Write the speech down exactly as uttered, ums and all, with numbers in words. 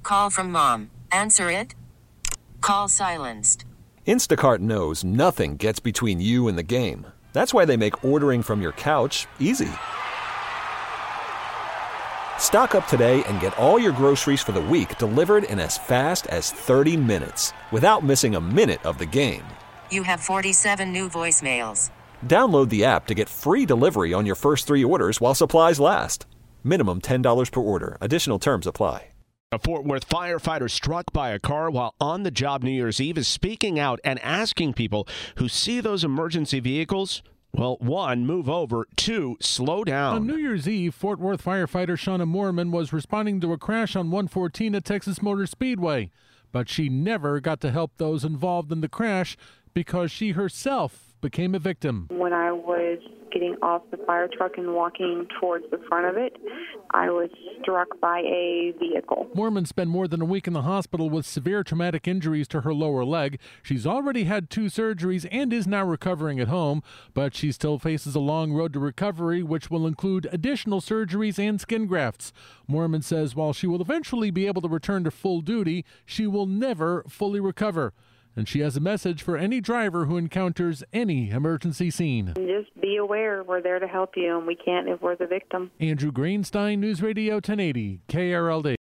call from mom. Answer it. Call silenced. Instacart knows nothing gets between you and the game. That's why they make ordering from your couch easy. Stock up today and get all your groceries for the week delivered in as fast as thirty minutes without missing a minute of the game. You have forty-seven new voicemails. Download the app to get free delivery on your first three orders while supplies last. Minimum ten dollars per order. Additional terms apply. A Fort Worth firefighter struck by a car while on the job New Year's Eve is speaking out and asking people who see those emergency vehicles, well, one, move over, two, slow down. On New Year's Eve, Fort Worth firefighter Shauna Moorman was responding to a crash on one fourteen at Texas Motor Speedway, but she never got to help those involved in the crash because she herself became a victim. When I was getting off the fire truck and walking towards the front of it, I was struck by a vehicle. Moorman spent more than a week in the hospital with severe traumatic injuries to her lower leg. She's already had two surgeries and is now recovering at home, but she still faces a long road to recovery, which will include additional surgeries and skin grafts. Moorman says while she will eventually be able to return to full duty, she will never fully recover. And she has a message for any driver who encounters any emergency scene. Just be aware we're there to help you, and we can't if we're the victim. Andrew Greenstein, News Radio ten eighty, K R L D.